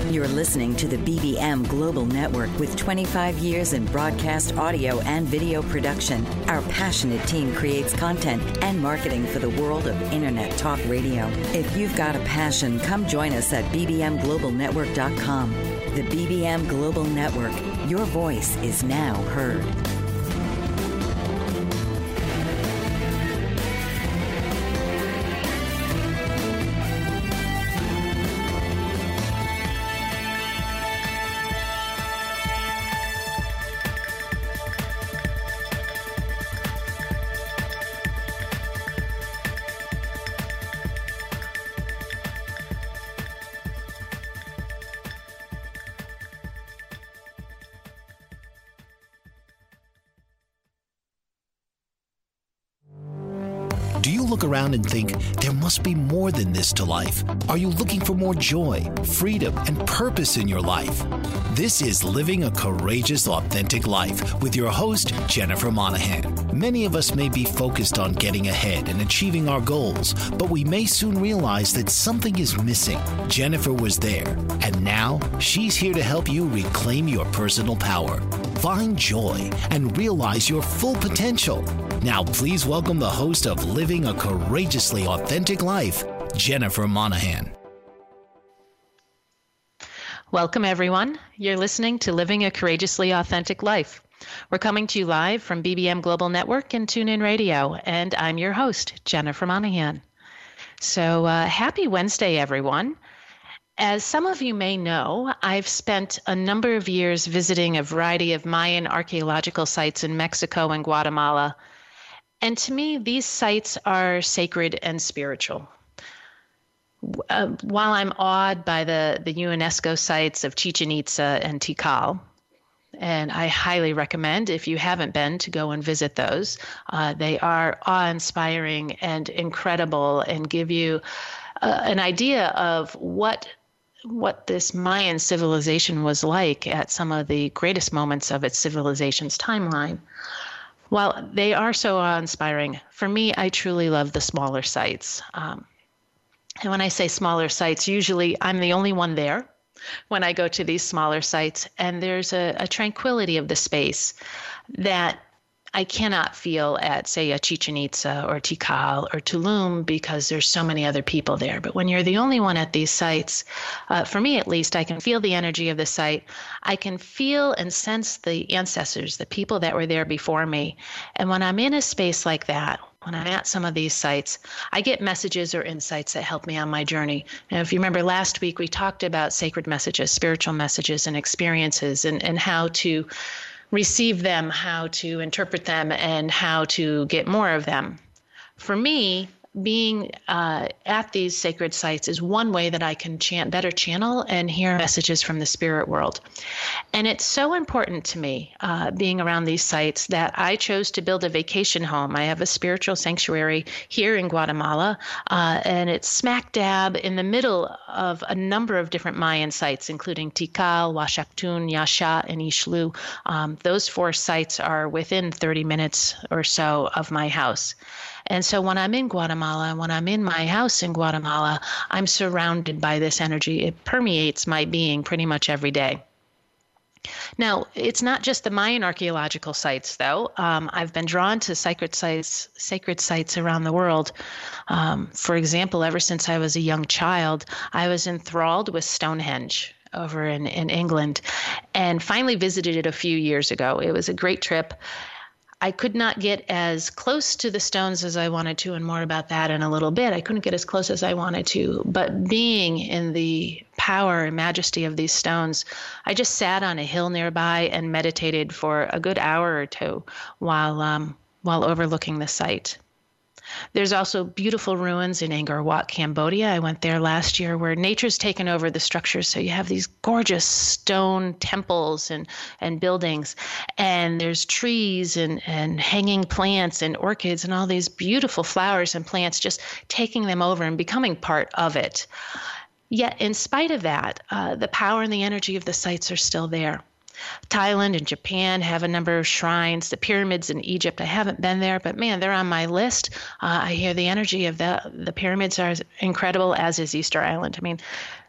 You're listening to the BBM Global Network with 25 years in broadcast audio and video production. Our passionate team creates content and marketing for the world of Internet Talk Radio. If you've got a passion, come join us at bbmglobalnetwork.com. The BBM Global Network. Your voice is now heard. Do you look around and think there must be more than this to life? Are you looking for more joy, freedom, and purpose in your life? This is Living a Courageous, Authentic Life with your host, Jennifer Monahan. Many of us may be focused on getting ahead and achieving our goals, but we may soon realize that something is missing. Jennifer was there, and now she's here to help you reclaim your personal power, find joy, and realize your full potential. Now, please welcome the host of Living a Courageously Authentic Life, Jennifer Monahan. Welcome, everyone. You're listening to Living a Courageously Authentic Life. We're coming to you live from BBM Global Network and TuneIn Radio, and I'm your host, Jennifer Monahan. So happy Wednesday, everyone. As some of you may know, I've spent a number of years visiting a variety of Mayan archaeological sites in Mexico and Guatemala. And to me, these sites are sacred and spiritual. While I'm awed by the UNESCO sites of Chichen Itza and Tikal, and I highly recommend, if you haven't been, to go and visit those. They are awe-inspiring and incredible and give you an idea of what this Mayan civilization was like at some of the greatest moments of its civilization's timeline. While they are so awe-inspiring, for me, I truly love the smaller sites. And when I say smaller sites, usually I'm the only one there when I go to these smaller sites, and there's a tranquility of the space that I cannot feel at, say, a Chichen Itza or Tikal or Tulum because there's so many other people there. But when you're the only one at these sites, for me at least, I can feel the energy of the site. I can feel and sense the ancestors, the people that were there before me. And when I'm in a space like that, when I'm at some of these sites, I get messages or insights that help me on my journey. And if you remember last week, we talked about sacred messages, spiritual messages, and experiences, and how to receive them, how to interpret them, and how to get more of them. For me, being at these sacred sites is one way that I can better channel and hear messages from the spirit world. And it's so important to me, being around these sites, that I chose to build a vacation home. I have a spiritual sanctuary here in Guatemala, and it's smack dab in the middle of a number of different Mayan sites, including Tikal, Huashactún, Yaxha, and Ixtlú. Those 4 sites are within 30 minutes or so of my house. And so when I'm in Guatemala, when I'm in my house in Guatemala, I'm surrounded by this energy. It permeates my being pretty much every day. Now, it's not just the Mayan archaeological sites, though. I've been drawn to sacred sites around the world. For example, ever since I was a young child, I was enthralled with Stonehenge over in England, and finally visited it a few years ago. It was a great trip. I could not get as close to the stones as I wanted to, and more about that in a little bit. I couldn't get as close as I wanted to, but being in the power and majesty of these stones, I just sat on a hill nearby and meditated for a good hour or two while overlooking the site. There's also beautiful ruins in Angkor Wat, Cambodia. I went there last year, where nature's taken over the structures. So you have these gorgeous stone temples and buildings, and there's trees and hanging plants and orchids and all these beautiful flowers and plants, just taking them over and becoming part of it. Yet in spite of that, the power and the energy of the sites are still there. Thailand and Japan have a number of shrines. The pyramids in Egypt, I haven't been there, but man, they're on my list. I hear the energy of the pyramids are incredible, as is Easter Island. I mean,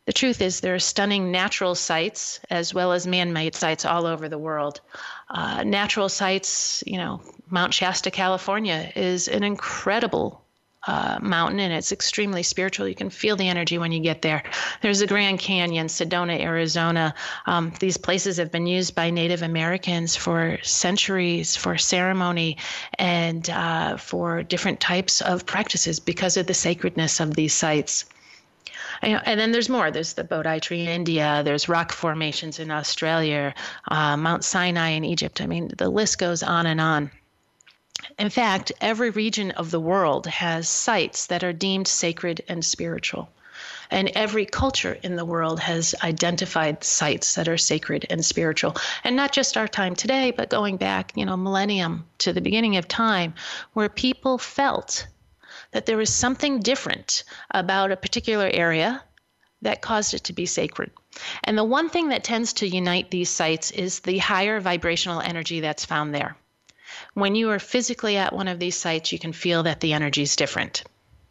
The truth is there are stunning natural sites as well as man-made sites all over the world. Natural sites, Mount Shasta, California is an incredible mountain, and it's extremely spiritual. You can feel the energy when you get there. There's the Grand Canyon, Sedona, Arizona. These places have been used by Native Americans for centuries for ceremony and for different types of practices because of the sacredness of these sites. And then there's more. There's the Bodhi tree in India. There's rock formations in Australia, Mount Sinai in Egypt. I mean, the list goes on and on. In fact, every region of the world has sites that are deemed sacred and spiritual. And every culture in the world has identified sites that are sacred and spiritual. And not just our time today, but going back, millennium to the beginning of time, where people felt that there was something different about a particular area that caused it to be sacred. And the one thing that tends to unite these sites is the higher vibrational energy that's found there. When you are physically at one of these sites, you can feel that the energy is different.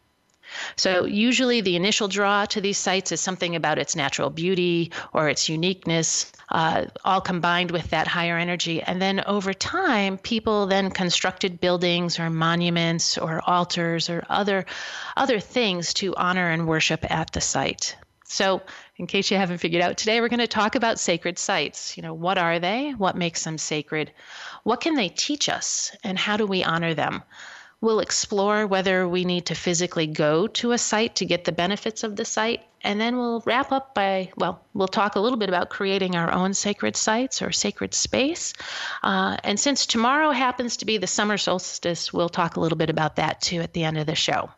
So usually the initial draw to these sites is something about its natural beauty or its uniqueness, all combined with that higher energy. And then over time, people then constructed buildings or monuments or altars or other things to honor and worship at the site. So in case you haven't figured out, today we're going to talk about sacred sites. What are they? What makes them sacred? What can they teach us? And how do we honor them? We'll explore whether we need to physically go to a site to get the benefits of the site. And then we'll wrap up we'll talk a little bit about creating our own sacred sites or sacred space. And since tomorrow happens to be the summer solstice, we'll talk a little bit about that too at the end of the show.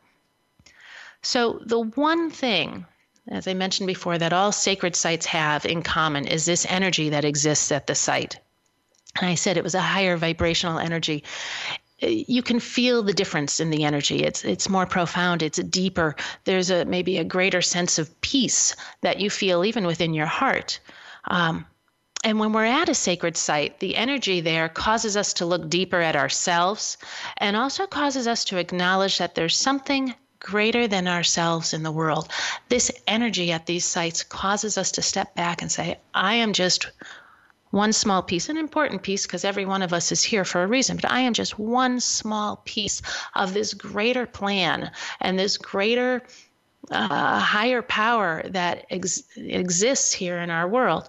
So the one thing, as I mentioned before, that all sacred sites have in common is this energy that exists at the site. And I said it was a higher vibrational energy. You can feel the difference in the energy. It's more profound. It's deeper. There's maybe a greater sense of peace that you feel even within your heart. And when we're at a sacred site, the energy there causes us to look deeper at ourselves and also causes us to acknowledge that there's something greater than ourselves in the world. This energy at these sites causes us to step back and say, I am just one small piece, an important piece because every one of us is here for a reason, but I am just one small piece of this greater plan and this greater higher power that exists here in our world.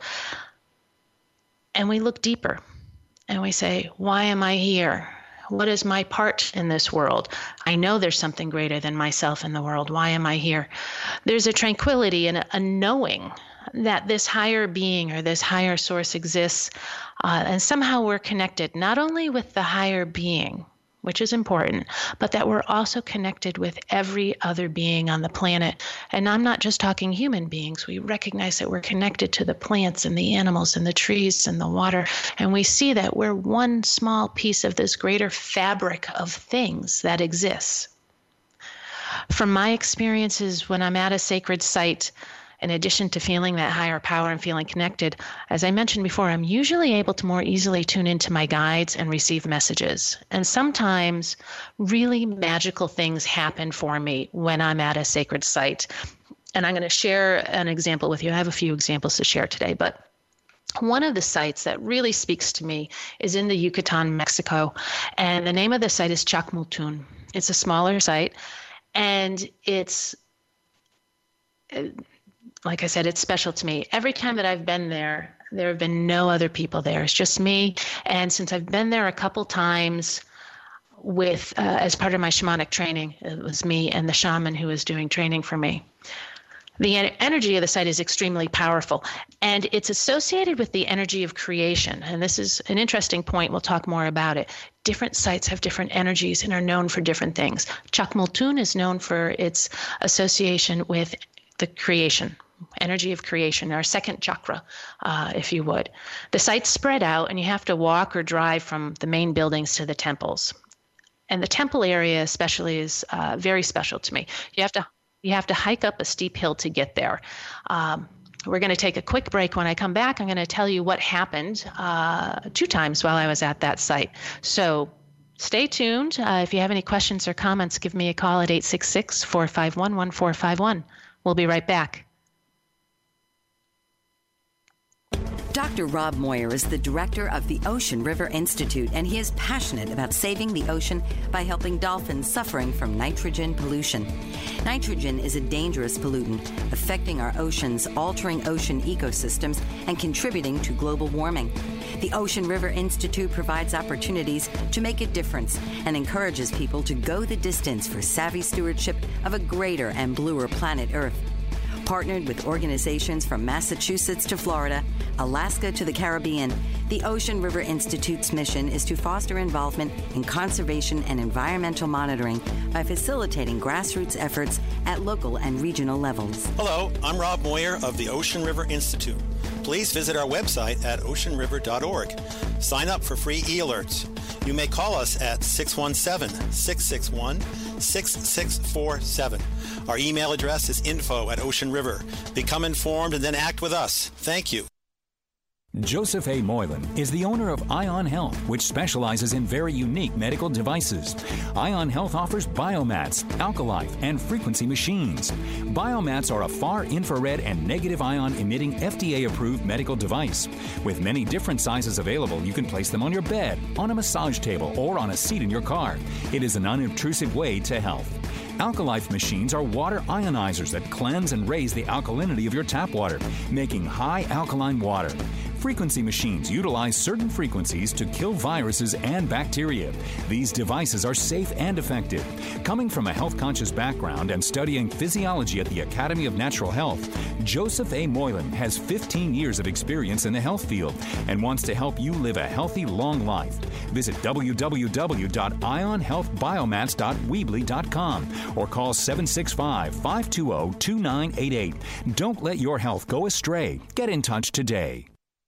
And we look deeper and we say, why am I here? What is my part in this world? I know there's something greater than myself in the world. Why am I here? There's a tranquility and a knowing that this higher being or this higher source exists, and somehow we're connected not only with the higher being, which is important, but that we're also connected with every other being on the planet. And I'm not just talking human beings. We recognize that we're connected to the plants and the animals and the trees and the water, and we see that we're one small piece of this greater fabric of things that exists. From my experiences when I'm at a sacred site, in addition to feeling that higher power and feeling connected, as I mentioned before, I'm usually able to more easily tune into my guides and receive messages. And sometimes really magical things happen for me when I'm at a sacred site. And I'm going to share an example with you. I have a few examples to share today, but one of the sites that really speaks to me is in the Yucatan, Mexico. And the name of the site is Chacmultun. It's a smaller site, and it's like I said, it's special to me. Every time that I've been there, there have been no other people there. It's just me. And since I've been there a couple times with, as part of my shamanic training, it was me and the shaman who was doing training for me. The energy of the site is extremely powerful, and it's associated with the energy of creation. And this is an interesting point. We'll talk more about it. Different sites have different energies and are known for different things. Chacmultun is known for its association with the creation, energy of creation, our second chakra, if you would. The site's spread out, and you have to walk or drive from the main buildings to the temples. And the temple area especially is very special to me. You have to hike up a steep hill to get there. We're going to take a quick break. When I come back, I'm going to tell you what happened 2 times while I was at that site. So stay tuned. If you have any questions or comments, give me a call at 866-451-1451. We'll be right back. Dr. Rob Moyer is the director of the Ocean River Institute, and he is passionate about saving the ocean by helping dolphins suffering from nitrogen pollution. Nitrogen is a dangerous pollutant affecting our oceans, altering ocean ecosystems, and contributing to global warming. The Ocean River Institute provides opportunities to make a difference and encourages people to go the distance for savvy stewardship of a greater and bluer planet Earth. Partnered with organizations from Massachusetts to Florida, Alaska to the Caribbean, the Ocean River Institute's mission is to foster involvement in conservation and environmental monitoring by facilitating grassroots efforts at local and regional levels. Hello, I'm Rob Moyer of the Ocean River Institute. Please visit our website at oceanriver.org. Sign up for free e-alerts. You may call us at 617-661-6647. Our email address is info@oceanriver. Become informed and then act with us. Thank you. Joseph A. Moylan is the owner of Ion Health, which specializes in very unique medical devices. Ion Health offers biomats, alkalife, and frequency machines. Biomats are a far infrared and negative ion emitting FDA-approved medical device. With many different sizes available, you can place them on your bed, on a massage table, or on a seat in your car. It is an unobtrusive way to health. Alkalife machines are water ionizers that cleanse and raise the alkalinity of your tap water, making high alkaline water. Frequency machines utilize certain frequencies to kill viruses and bacteria. These devices are safe and effective. Coming from a health-conscious background and studying physiology at the Academy of Natural Health, Joseph A. Moylan has 15 years of experience in the health field and wants to help you live a healthy, long life. Visit www.ionhealthbiomats.weebly.com or call 765-520-2988. Don't let your health go astray. Get in touch today.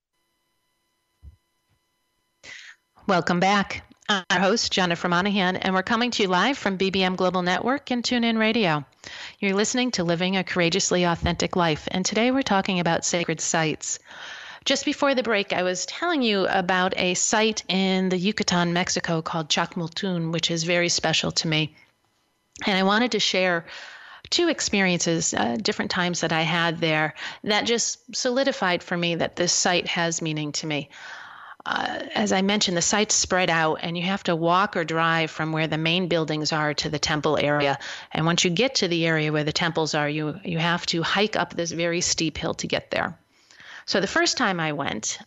Welcome back. I'm our host, Jennifer Monahan, and we're coming to you live from BBM Global Network and TuneIn Radio. You're listening to Living a Courageously Authentic Life, and today we're talking about sacred sites. Just before the break, I was telling you about a site in the Yucatan, Mexico called Chacmultun, which is very special to me. And I wanted to share two experiences, different times that I had there, that just solidified for me that this site has meaning to me. As I mentioned, the site's spread out, and you have to walk or drive from where the main buildings are to the temple area. And once you get to the area where the temples are, you have to hike up this very steep hill to get there. So the first time I went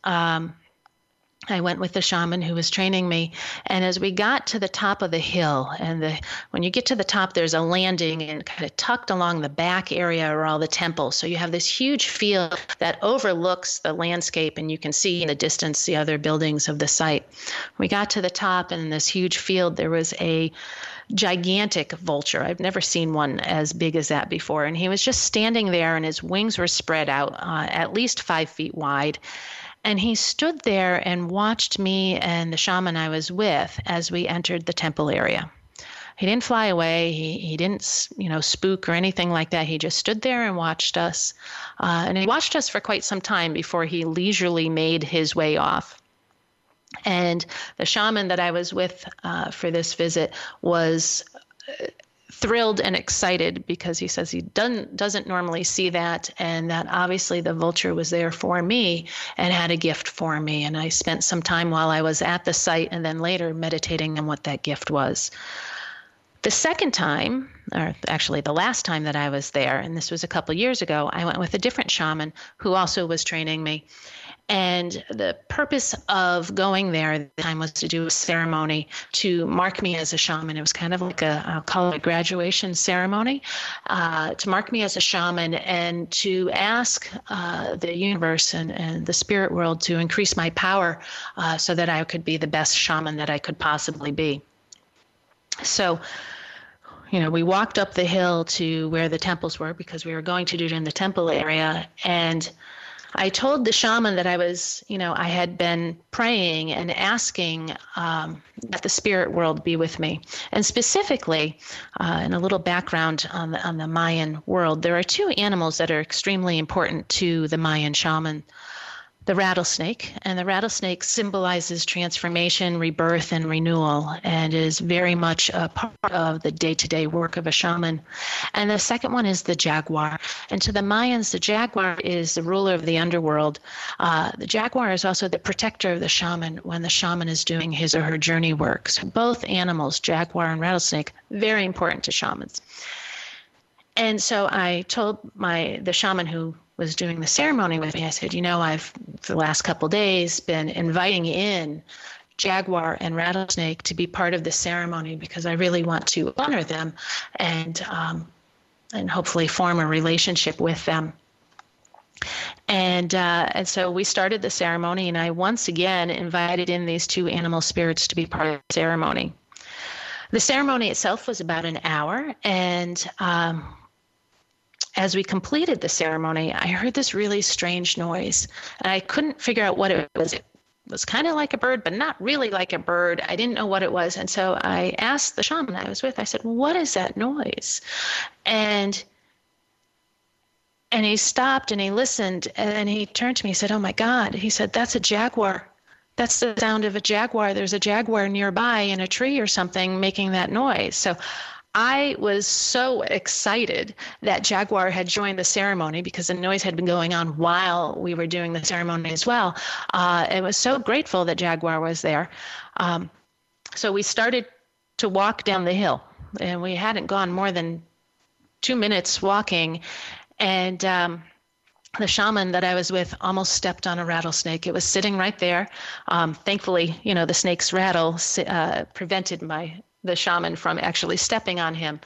with the shaman who was training me, and as we got to the top of the hill, and when you get to the top, there's a landing, and kind of tucked along the back area are all the temples. So you have this huge field that overlooks the landscape, and you can see in the distance the other buildings of the site. We got to the top, and in this huge field, there was a gigantic vulture. I've never seen one as big as that before. And he was just standing there, and his wings were spread out at least 5 feet wide. And he stood there and watched me and the shaman I was with as we entered the temple area. He didn't fly away. He didn't, spook or anything like that. He just stood there and watched us. And he watched us for quite some time before he leisurely made his way off. And the shaman that I was with for this visit was thrilled and excited because he says he doesn't normally see that, and that obviously the vulture was there for me and had a gift for me. And I spent some time while I was at the site and then later meditating on what that gift was. The second time, or actually the last time that I was there, and this was a couple years ago, I went with a different shaman who also was training me. And the purpose of going there at the time was to do a ceremony to mark me as a shaman. It was kind of like I'll call it a graduation ceremony, to mark me as a shaman and to ask the universe and the spirit world to increase my power so that I could be the best shaman that I could possibly be. So, we walked up the hill to where the temples were because we were going to do it in the temple area. And I told the shaman that I was, I had been praying and asking that the spirit world be with me. And specifically, in a little background on the Mayan world, there are two animals that are extremely important to the Mayan shaman. the rattlesnake, and the rattlesnake symbolizes transformation, rebirth, and renewal, and is very much a part of the day-to-day work of a shaman. And the second one is the jaguar. And to the Mayans, the jaguar is the ruler of the underworld. The jaguar is also the protector of the shaman when the shaman is doing his or her journey work. So both animals, jaguar and rattlesnake, very important to shamans. And so I told the shaman who was doing the ceremony with me, I said, I've, for the last couple of days, been inviting in jaguar and rattlesnake to be part of the ceremony because I really want to honor them and hopefully form a relationship with them. And so we started the ceremony, and I once again invited in these two animal spirits to be part of the ceremony. The ceremony itself was about an hour, and as we completed the ceremony, I heard this really strange noise, and I couldn't figure out what it was. It was kind of like a bird, but not really like a bird. I didn't know what it was, and so I asked the shaman I was with, I said, what is that noise? And he stopped and he listened, and he turned to me, he said, oh my God. He said, that's a jaguar. That's the sound of a jaguar. There's a jaguar nearby in a tree or something making that noise. So I was so excited that jaguar had joined the ceremony because the noise had been going on while we were doing the ceremony as well. I was so grateful that jaguar was there. So we started to walk down the hill, and we hadn't gone more than 2 minutes walking, and the shaman that I was with almost stepped on a rattlesnake. It was sitting right there. Thankfully, the snake's rattle prevented the shaman from actually stepping on him.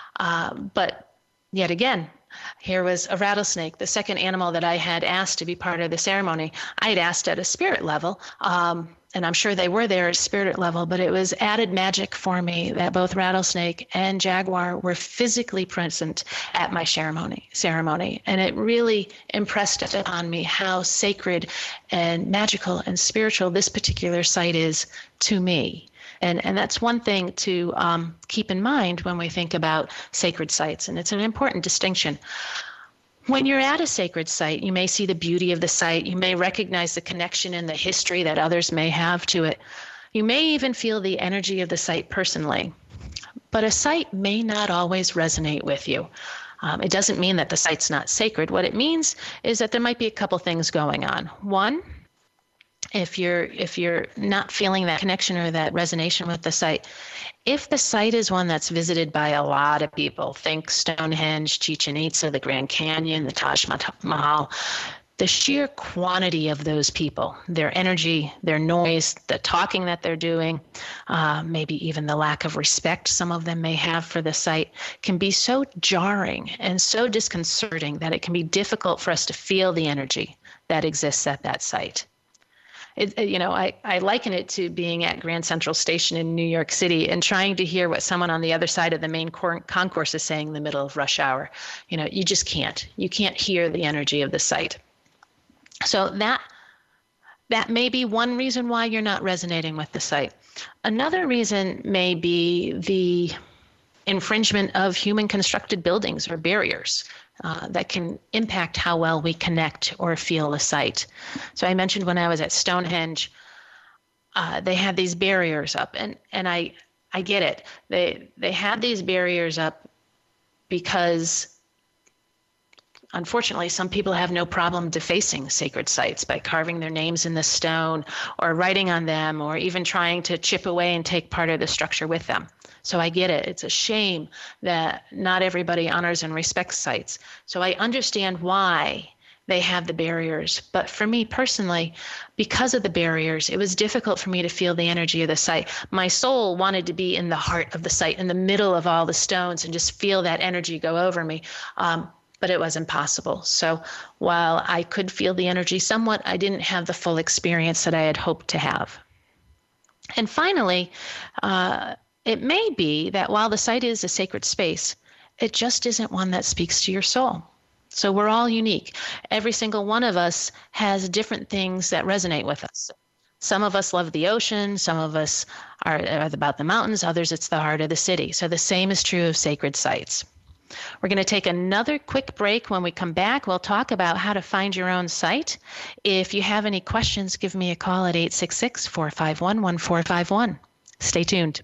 But yet again, here was a rattlesnake, the second animal that I had asked to be part of the ceremony. I had asked at a spirit level, and I'm sure they were there at spirit level, but it was added magic for me that both rattlesnake and jaguar were physically present at my ceremony. And it really impressed upon me how sacred and magical and spiritual this particular site is to me. And that's one thing to keep in mind when we think about sacred sites, and it's an important distinction. When you're at a sacred site, you may see the beauty of the site. You may recognize the connection and the history that others may have to it. You may even feel the energy of the site personally. But a site may not always resonate with you. It doesn't mean that the site's not sacred. What it means is that there might be a couple things going on. One, if you're not feeling that connection or that resonation with the site, if the site is one that's visited by a lot of people, think Stonehenge, Chichen Itza, the Grand Canyon, the Taj Mahal, the sheer quantity of those people, their energy, their noise, the talking that they're doing, maybe even the lack of respect some of them may have for the site, can be so jarring and so disconcerting that it can be difficult for us to feel the energy that exists at that site. I liken it to being at Grand Central Station in New York City and trying to hear what someone on the other side of the main concourse is saying in the middle of rush hour. You just can't. You can't hear the energy of the site. So that may be one reason why you're not resonating with the site. Another reason may be the infringement of human constructed buildings or barriers that can impact how well we connect or feel a site. So I mentioned when I was at Stonehenge, they had these barriers up, and I get it. They had these barriers up because unfortunately, some people have no problem defacing sacred sites by carving their names in the stone or writing on them or even trying to chip away and take part of the structure with them. So I get it. It's a shame that not everybody honors and respects sites. So I understand why they have the barriers. But for me personally, because of the barriers, it was difficult for me to feel the energy of the site. My soul wanted to be in the heart of the site, in the middle of all the stones, and just feel that energy go over me. But it was impossible. So while I could feel the energy somewhat, I didn't have the full experience that I had hoped to have. And finally, it may be that while the site is a sacred space, it just isn't one that speaks to your soul. So we're all unique. Every single one of us has different things that resonate with us. Some of us love the ocean. Some of us are about the mountains. Others, it's the heart of the city. So the same is true of sacred sites. We're going to take another quick break. When we come back, we'll talk about how to find your own site. If you have any questions, give me a call at 866-451-1451. Stay tuned.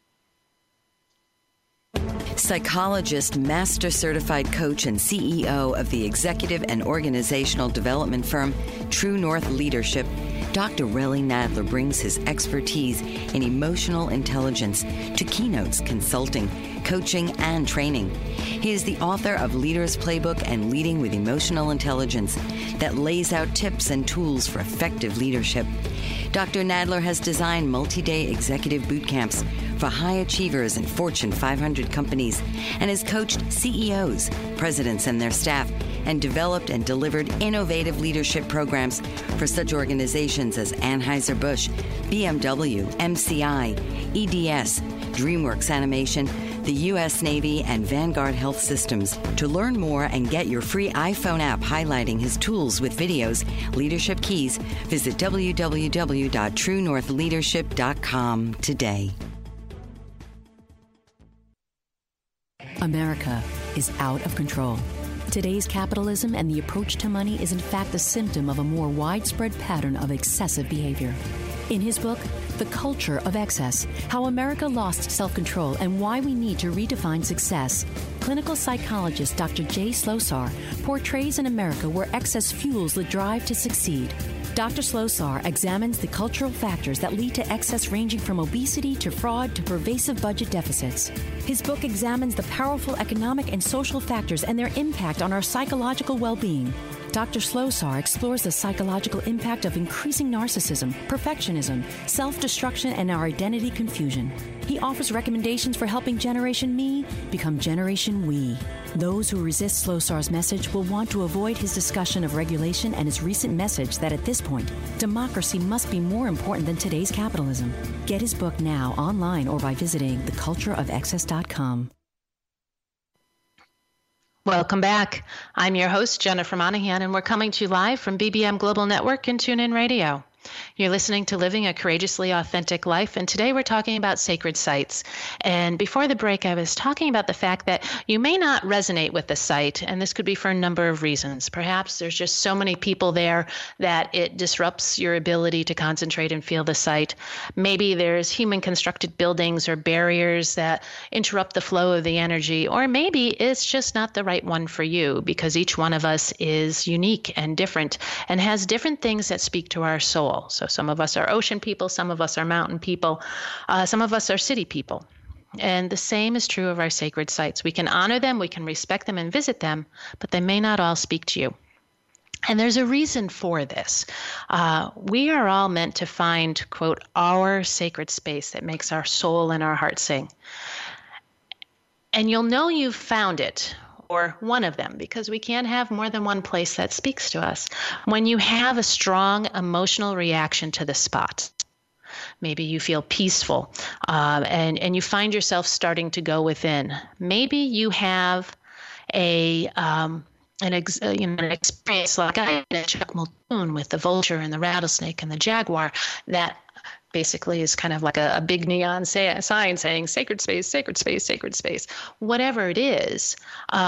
Psychologist, master certified coach, and CEO of the executive and organizational development firm True North Leadership, Dr. Relly Nadler brings his expertise in emotional intelligence to Keynotes Consulting, coaching, and training. He is the author of Leader's Playbook and Leading with Emotional Intelligence that lays out tips and tools for effective leadership. Dr. Nadler has designed multi-day executive boot camps for high achievers in Fortune 500 companies and has coached CEOs, presidents, and their staff, and developed and delivered innovative leadership programs for such organizations as Anheuser-Busch, BMW, MCI, EDS, DreamWorks Animation, the U.S. Navy, and Vanguard Health Systems. To learn more and get your free iPhone app highlighting his tools with videos, leadership keys, visit www.truenorthleadership.com today. America is out of control. Today's capitalism and the approach to money is in fact a symptom of a more widespread pattern of excessive behavior. In his book, The Culture of Excess, How America Lost Self-Control and Why We Need to Redefine Success, clinical psychologist Dr. Jay Slosar portrays an America where excess fuels the drive to succeed. Dr. Slosar examines the cultural factors that lead to excess, ranging from obesity to fraud to pervasive budget deficits. His book examines the powerful economic and social factors and their impact on our psychological well-being. Dr. Slosar explores the psychological impact of increasing narcissism, perfectionism, self-destruction, and our identity confusion. He offers recommendations for helping Generation Me become Generation We. Those who resist Slosar's message will want to avoid his discussion of regulation and his recent message that at this point, democracy must be more important than today's capitalism. Get his book now online or by visiting thecultureofexcess.com. Welcome back. I'm your host, Jennifer Monahan, and we're coming to you live from BBM Global Network and TuneIn Radio. You're listening to Living a Courageously Authentic Life, and today we're talking about sacred sites. And before the break, I was talking about the fact that you may not resonate with the site, and this could be for a number of reasons. Perhaps there's just so many people there that it disrupts your ability to concentrate and feel the site. Maybe there's human-constructed buildings or barriers that interrupt the flow of the energy, or maybe it's just not the right one for you, because each one of us is unique and different and has different things that speak to our soul. So some of us are ocean people, some of us are mountain people, some of us are city people. And the same is true of our sacred sites. We can honor them, we can respect them and visit them, but they may not all speak to you. And there's a reason for this. We are all meant to find, quote, our sacred space that makes our soul and our heart sing. And you'll know you've found it, or one of them, because we can't have more than one place that speaks to us. When you have a strong emotional reaction to the spot, maybe you feel peaceful, and you find yourself starting to go within. Maybe you have an experience like I had at Chuck Muldoon with the vulture and the rattlesnake and the jaguar that basically is kind of like a big neon sign saying sacred space, sacred space, sacred space. Whatever it is,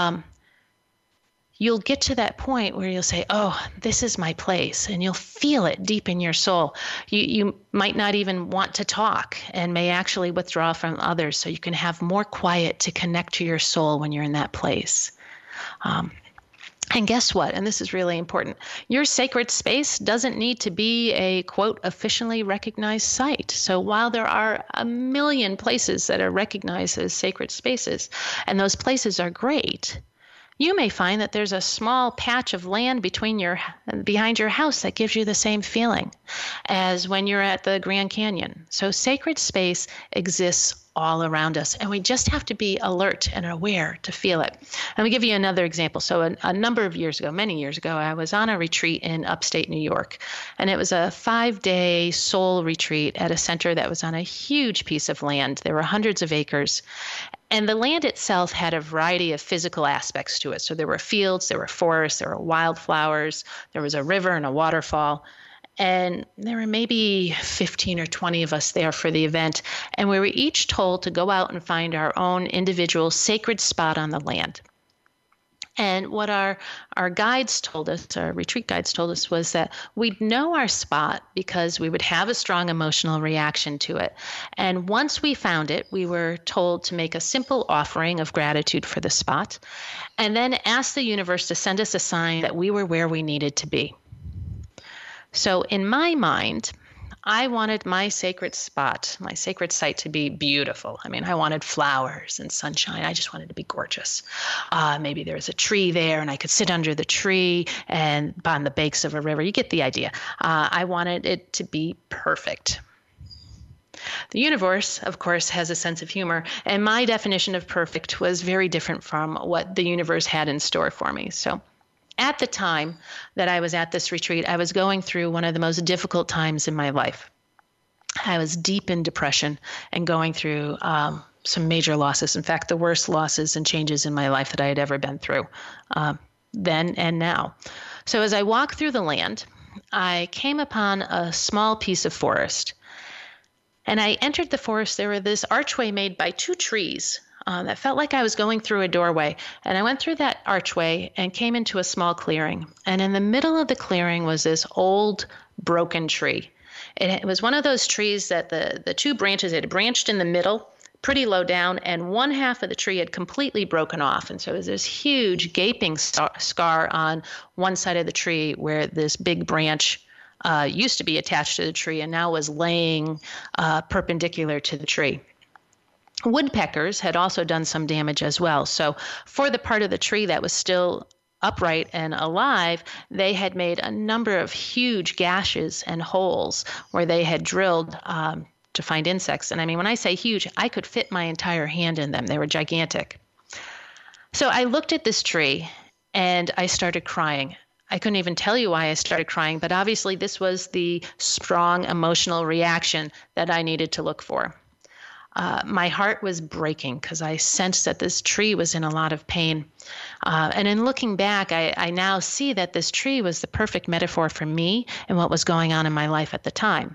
you'll get to that point where you'll say, oh, this is my place, and you'll feel it deep in your soul. You might not even want to talk and may actually withdraw from others so you can have more quiet to connect to your soul when you're in that place. And guess what? And this is really important. Your sacred space doesn't need to be a, quote, officially recognized site. So while there are a million places that are recognized as sacred spaces, and those places are great, you may find that there's a small patch of land behind your house that gives you the same feeling as when you're at the Grand Canyon. So sacred space exists all around us, and we just have to be alert and aware to feel it. Let me give you another example. So a number of years ago, many years ago, I was on a retreat in upstate New York, and it was a 5-day soul retreat at a center that was on a huge piece of land. There were hundreds of acres, and the land itself had a variety of physical aspects to it. So there were fields, there were forests, there were wildflowers, there was a river and a waterfall. And there were maybe 15 or 20 of us there for the event. And we were each told to go out and find our own individual sacred spot on the land. And what our guides told us, our retreat guides told us, was that we'd know our spot because we would have a strong emotional reaction to it. And once we found it, we were told to make a simple offering of gratitude for the spot, and then ask the universe to send us a sign that we were where we needed to be. So in my mind, I wanted my sacred spot, my sacred site to be beautiful. I mean, I wanted flowers and sunshine. I just wanted it to be gorgeous. Maybe there's a tree there and I could sit under the tree and on the banks of a river. You get the idea. I wanted it to be perfect. The universe, of course, has a sense of humor, and my definition of perfect was very different from what the universe had in store for me. So at the time that I was at this retreat, I was going through one of the most difficult times in my life. I was deep in depression and going through some major losses. In fact, the worst losses and changes in my life that I had ever been through, then and now. So as I walked through the land, I came upon a small piece of forest. And I entered the forest. There was this archway made by two trees that felt like I was going through a doorway. And I went through that archway and came into a small clearing. And in the middle of the clearing was this old broken tree. It was one of those trees that the two branches, it had branched in the middle, pretty low down, and one half of the tree had completely broken off. And so there was this huge gaping scar on one side of the tree where this big branch used to be attached to the tree and now was laying perpendicular to the tree. Woodpeckers had also done some damage as well. So for the part of the tree that was still upright and alive, they had made a number of huge gashes and holes where they had drilled to find insects. And I mean, when I say huge, I could fit my entire hand in them. They were gigantic. So I looked at this tree and I started crying. I couldn't even tell you why I started crying, but obviously this was the strong emotional reaction that I needed to look for. My heart was breaking because I sensed that this tree was in a lot of pain. And in looking back, I now see that this tree was the perfect metaphor for me and what was going on in my life at the time.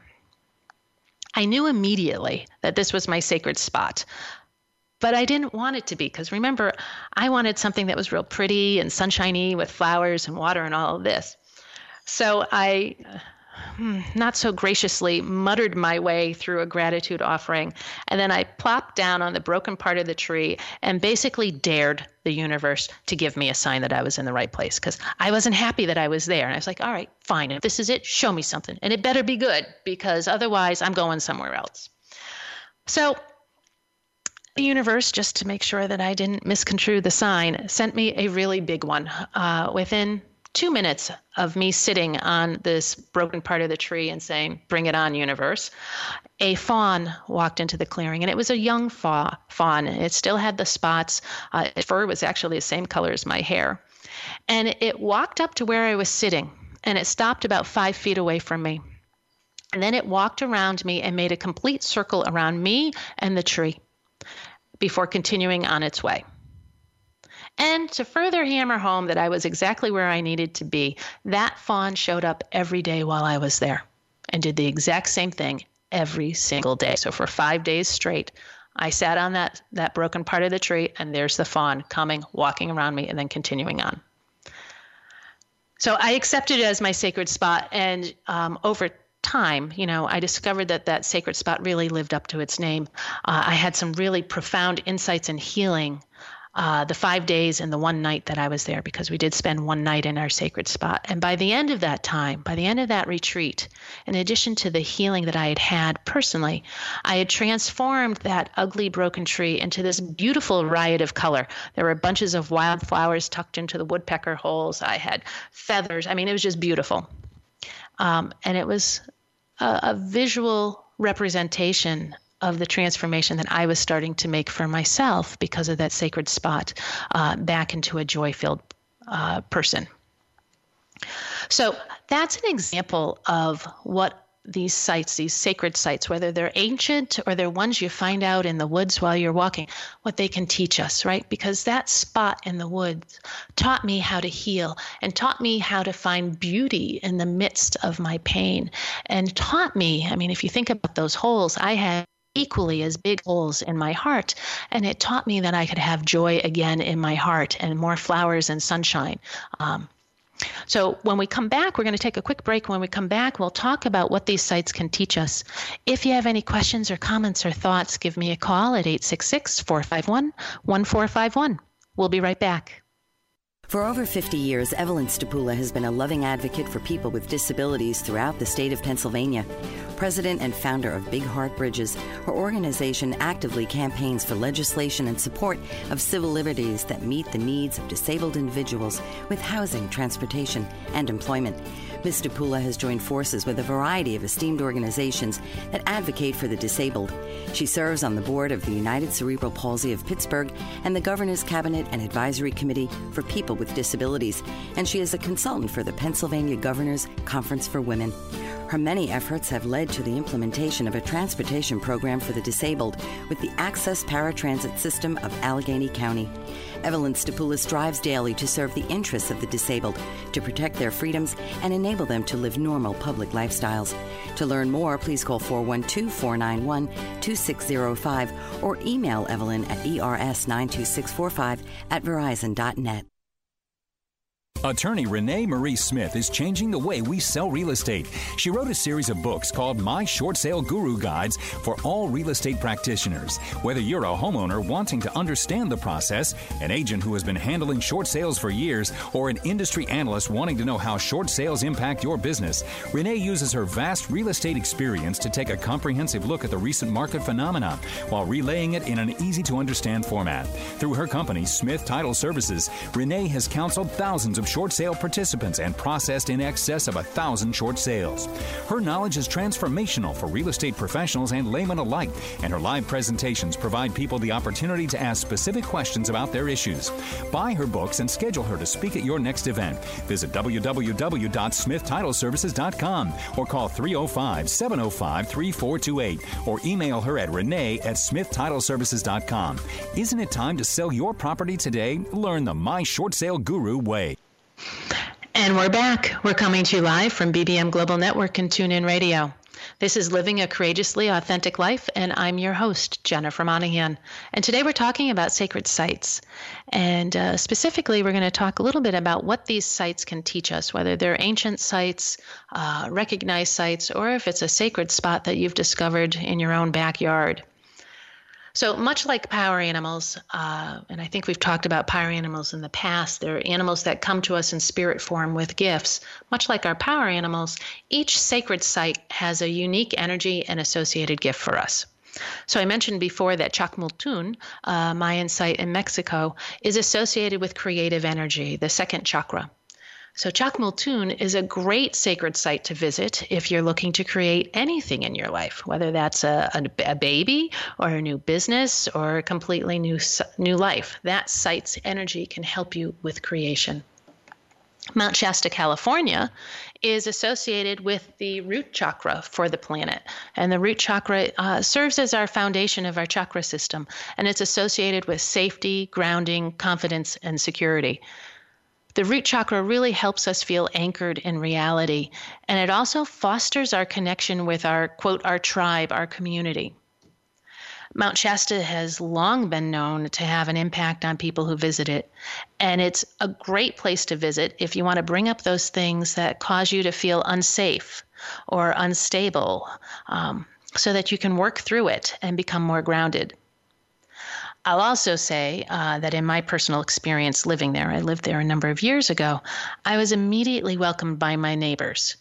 I knew immediately that this was my sacred spot, but I didn't want it to be because remember, I wanted something that was real pretty and sunshiny with flowers and water and all of this. So I not so graciously muttered my way through a gratitude offering. And then I plopped down on the broken part of the tree and basically dared the universe to give me a sign that I was in the right place because I wasn't happy that I was there. And I was like, all right, fine. If this is it, show me something. And it better be good because otherwise I'm going somewhere else. So the universe, just to make sure that I didn't misconstrue the sign, sent me a really big one. Within 2 minutes of me sitting on this broken part of the tree and saying, bring it on, universe, a fawn walked into the clearing, and it was a young fawn. It still had the spots. Its fur was actually the same color as my hair. And it walked up to where I was sitting, and it stopped about 5 feet away from me. And then it walked around me and made a complete circle around me and the tree before continuing on its way. And to further hammer home that I was exactly where I needed to be, that fawn showed up every day while I was there and did the exact same thing every single day. So for 5 days straight, I sat on that broken part of the tree, and there's the fawn coming, walking around me, and then continuing on. So I accepted it as my sacred spot, and over time, I discovered that sacred spot really lived up to its name. I had some really profound insights and healing the 5 days and the one night that I was there, because we did spend one night in our sacred spot. And by the end of that time, by the end of that retreat, in addition to the healing that I had had personally, I had transformed that ugly broken tree into this beautiful riot of color. There were bunches of wildflowers tucked into the woodpecker holes. I had feathers. I mean, it was just beautiful. And it was a visual representation of the transformation that I was starting to make for myself because of that sacred spot, back into a joy-filled person. So that's an example of what these sites, these sacred sites, whether they're ancient or they're ones you find out in the woods while you're walking, what they can teach us, right? Because that spot in the woods taught me how to heal and taught me how to find beauty in the midst of my pain, and taught me, I mean, if you think about those holes, I had equally as big holes in my heart, and it taught me that I could have joy again in my heart and more flowers and sunshine. So when we come back, we're going to take a quick break. When we come back, we'll talk about what these sites can teach us. If you have any questions or comments or thoughts, give me a call at 866-451-1451. We'll be right back. For over 50 years, Evelyn Stapula has been a loving advocate for people with disabilities throughout the state of Pennsylvania. President and founder of Big Heart Bridges, her organization actively campaigns for legislation and support of civil liberties that meet the needs of disabled individuals with housing, transportation, and employment. Ms. Stapula has joined forces with a variety of esteemed organizations that advocate for the disabled. She serves on the board of the United Cerebral Palsy of Pittsburgh and the Governor's Cabinet and Advisory Committee for People with Disabilities, and she is a consultant for the Pennsylvania Governor's Conference for Women. Her many efforts have led to the implementation of a transportation program for the disabled with the Access Paratransit System of Allegheny County. Evelyn Stapula strives daily to serve the interests of the disabled, to protect their freedoms, and enable them to live normal public lifestyles. To learn more, please call 412-491-2605 or email Evelyn at ers92645@verizon.net. Attorney Renee Marie Smith is changing the way we sell real estate. She wrote a series of books called My Short Sale Guru Guides for all real estate practitioners. Whether you're a homeowner wanting to understand the process, an agent who has been handling short sales for years, or an industry analyst wanting to know how short sales impact your business, Renee uses her vast real estate experience to take a comprehensive look at the recent market phenomena while relaying it in an easy-to-understand format. Through her company, Smith Title Services, Renee has counseled thousands of short sale participants and processed in excess of 1,000 short sales. Her knowledge is transformational for real estate professionals and laymen alike, and her live presentations provide people the opportunity to ask specific questions about their issues. Buy her books and schedule her to speak at your next event. Visit www.smithtitleservices.com or call 305-705-3428 or email her at renee@smithtitleservices.com. Isn't it time to sell your property today? Learn the My Short Sale Guru way. And we're back. We're coming to you live from BBM Global Network and TuneIn Radio. This is Living a Courageously Authentic Life, and I'm your host, Jennifer Monahan. And today we're talking about sacred sites. And specifically, we're going to talk a little bit about what these sites can teach us, whether they're ancient sites, recognized sites, or if it's a sacred spot that you've discovered in your own backyard. So much like power animals, and I think we've talked about power animals in the past, they're animals that come to us in spirit form with gifts. Much like our power animals, each sacred site has a unique energy and associated gift for us. So I mentioned before that Chacmultun, Mayan site in Mexico, is associated with creative energy, the second chakra. So Chacmultun is a great sacred site to visit if you're looking to create anything in your life, whether that's a baby or a new business or a completely new life. That site's energy can help you with creation. Mount Shasta, California, is associated with the root chakra for the planet. And the root chakra serves as our foundation of our chakra system, and it's associated with safety, grounding, confidence, and security. The root chakra really helps us feel anchored in reality, and it also fosters our connection with our, quote, our tribe, our community. Mount Shasta has long been known to have an impact on people who visit it, and it's a great place to visit if you want to bring up those things that cause you to feel unsafe or unstable, so that you can work through it and become more grounded. I'll also say that in my personal experience living there, I lived there a number of years ago, I was immediately welcomed by my neighbors,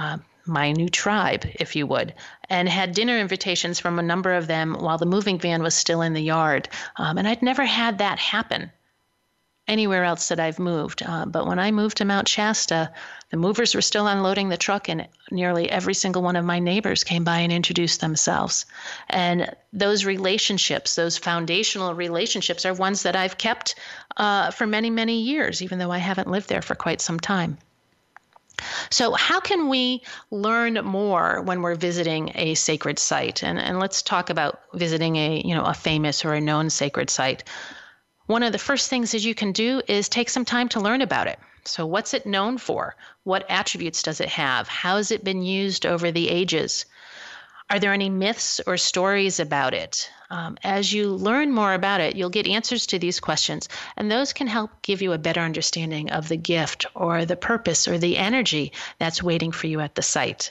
my new tribe, if you would, and had dinner invitations from a number of them while the moving van was still in the yard. And I'd never had that happen anywhere else that I've moved. But when I moved to Mount Shasta, the movers were still unloading the truck, and nearly every single one of my neighbors came by and introduced themselves. And those relationships, those foundational relationships, are ones that I've kept for many, many years, even though I haven't lived there for quite some time. So how can we learn more when we're visiting a sacred site? And let's talk about visiting a famous or a known sacred site. One of the first things that you can do is take some time to learn about it. So what's it known for? What attributes does it have? How has it been used over the ages? Are there any myths or stories about it? As you learn more about it, you'll get answers to these questions, and those can help give you a better understanding of the gift or the purpose or the energy that's waiting for you at the site.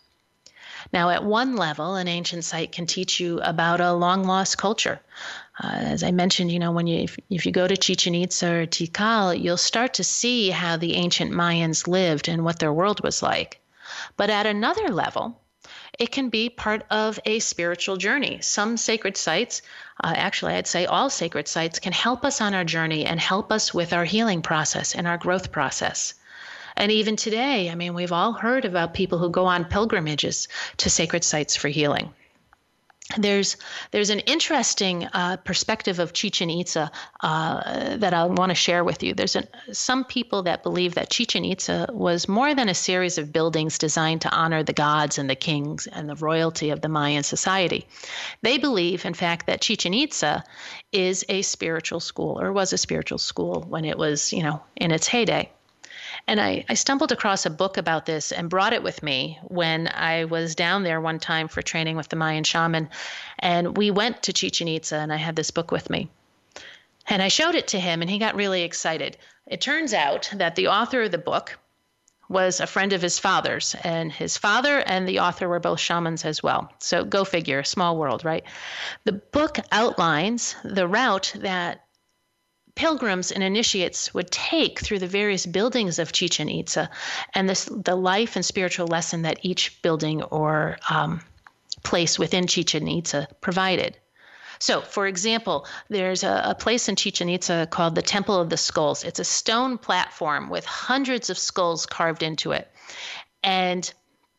Now, at one level, an ancient site can teach you about a long-lost culture. As I mentioned, if you go to Chichen Itza or Tikal, you'll start to see how the ancient Mayans lived and what their world was like. But at another level, it can be part of a spiritual journey. Some sacred sites, actually I'd say all sacred sites, can help us on our journey and help us with our healing process and our growth process. And even today, we've all heard about people who go on pilgrimages to sacred sites for healing. There's an interesting perspective of Chichen Itza that I want to share with you. There's some people that believe that Chichen Itza was more than a series of buildings designed to honor the gods and the kings and the royalty of the Mayan society. They believe, in fact, that Chichen Itza is a spiritual school, or was a spiritual school when it was, in its heyday. And I stumbled across a book about this and brought it with me when I was down there one time for training with the Mayan shaman. And we went to Chichen Itza, and I had this book with me. And I showed it to him, and he got really excited. It turns out that the author of the book was a friend of his father's, and his father and the author were both shamans as well. So go figure, small world, right? The book outlines the route that pilgrims and initiates would take through the various buildings of Chichen Itza and the life and spiritual lesson that each building or place within Chichen Itza provided. So, for example, there's a place in Chichen Itza called the Temple of the Skulls. It's a stone platform with hundreds of skulls carved into it. And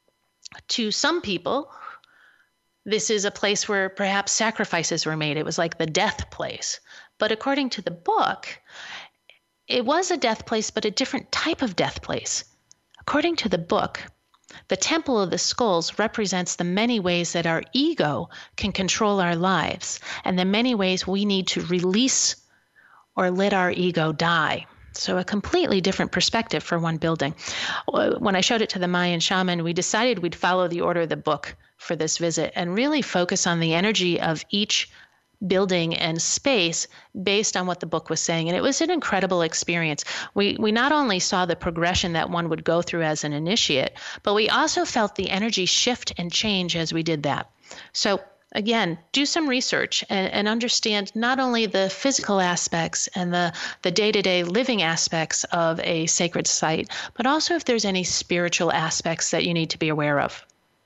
to some people, this is a place where perhaps sacrifices were made. It was like the death place. But according to the book, it was a death place, but a different type of death place. According to the book, the Temple of the Skulls represents the many ways that our ego can control our lives and the many ways we need to release or let our ego die. So a completely different perspective for one building. When I showed it to the Mayan shaman, we decided we'd follow the order of the book for this visit and really focus on the energy of each building and space based on what the book was saying. And it was an incredible experience. We not only saw the progression that one would go through as an initiate, but we also felt the energy shift and change as we did that. So again, do some research and understand not only the physical aspects and the day-to-day living aspects of a sacred site, but also if there's any spiritual aspects that you need to be aware of.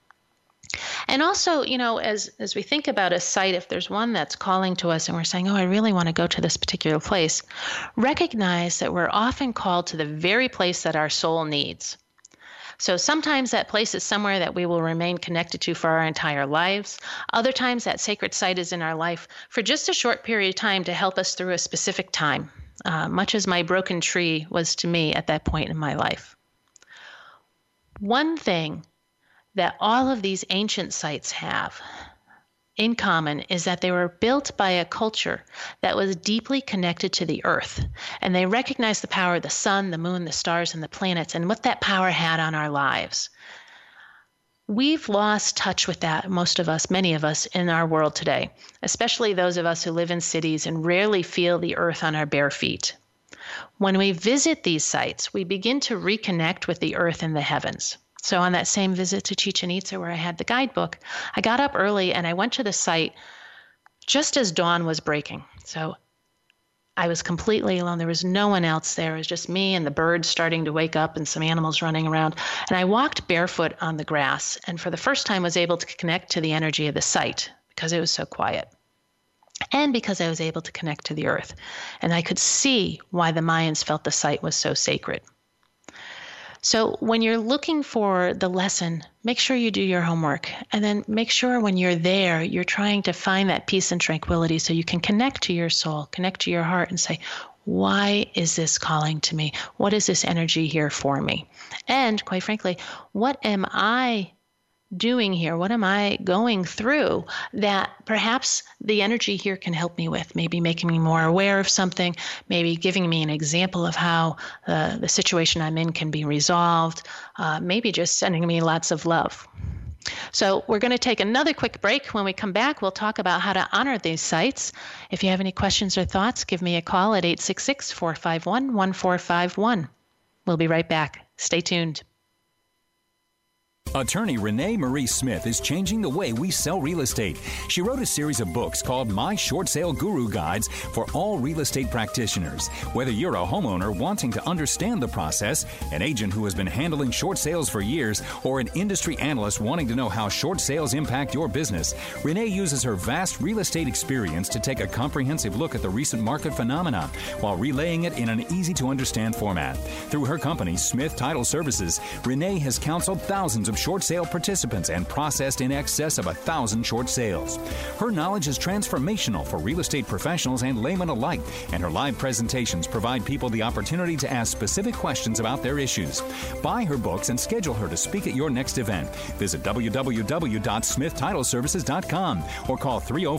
And also, as we think about a site, if there's one that's calling to us and we're saying, I really want to go to this particular place, recognize that we're often called to the very place that our soul needs. So sometimes that place is somewhere that we will remain connected to for our entire lives. Other times that sacred site is in our life for just a short period of time to help us through a specific time, much as my broken tree was to me at that point in my life. One thing that all of these ancient sites have in common is that they were built by a culture that was deeply connected to the earth, and they recognized the power of the sun, the moon, the stars, and the planets, and what that power had on our lives. We've lost touch with that, most of us, many of us, in our world today, especially those of us who live in cities and rarely feel the earth on our bare feet. When we visit these sites, we begin to reconnect with the earth and the heavens. So on that same visit to Chichen Itza where I had the guidebook, I got up early and I went to the site just as dawn was breaking. So I was completely alone. There was no one else there. It was just me and the birds starting to wake up and some animals running around. And I walked barefoot on the grass and for the first time was able to connect to the energy of the site because it was so quiet. And because I was able to connect to the earth. And I could see why the Mayans felt the site was so sacred. So when you're looking for the lesson, make sure you do your homework. And then make sure when you're there, you're trying to find that peace and tranquility so you can connect to your soul, connect to your heart and say, Why is this calling to me? What is this energy here for me? And quite frankly, what am I doing here? What am I going through that perhaps the energy here can help me with? Maybe making me more aware of something, maybe giving me an example of how the situation I'm in can be resolved, maybe just sending me lots of love. So we're going to take another quick break. When we come back, we'll talk about how to honor these sites. If you have any questions or thoughts, give me a call at 866-451-1451. We'll be right back. Stay tuned. Attorney Renee Marie Smith is changing the way we sell real estate. She wrote a series of books called My Short Sale Guru Guides for all real estate practitioners. Whether you're a homeowner wanting to understand the process, an agent who has been handling short sales for years, or an industry analyst wanting to know how short sales impact your business, Renee uses her vast real estate experience to take a comprehensive look at the recent market phenomena while relaying it in an easy-to-understand format. Through her company, Smith Title Services, Renee has counseled thousands of short sale participants and processed in excess of 1,000 short sales. Her knowledge is transformational for real estate professionals and laymen alike, and her live presentations provide people the opportunity to ask specific questions about their issues. Buy her books and schedule her to speak at your next event. Visit www.smithtitleservices.com or call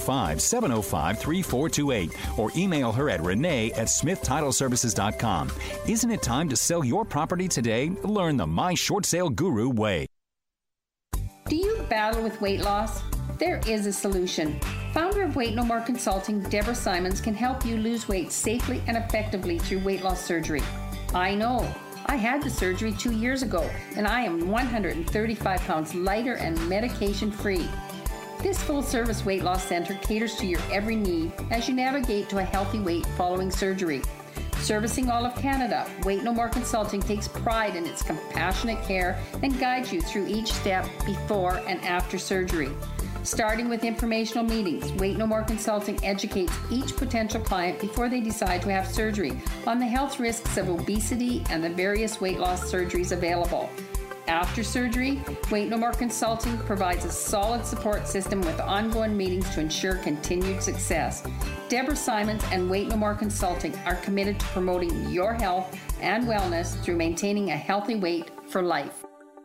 305-705-3428 or email her at renee@smithtitleservices.com. Isn't it time to sell your property today? Learn the My Short Sale Guru way. Do you battle with weight loss? There is a solution. Founder of Weight No More Consulting, Deborah Simons, can help you lose weight safely and effectively through weight loss surgery. I know. I had the surgery 2 years ago, and I am 135 pounds lighter and medication-free. This full-service weight loss center caters to your every need as you navigate to a healthy weight following surgery. Servicing all of Canada, Weight No More Consulting takes pride in its compassionate care and guides you through each step before and after surgery. Starting with informational meetings, Weight No More Consulting educates each potential client before they decide to have surgery on the health risks of obesity and the various weight loss surgeries available. After surgery, Weight No More Consulting provides a solid support system with ongoing meetings to ensure continued success. Deborah Simons and Weight No More Consulting are committed to promoting your health and wellness through maintaining a healthy weight for life.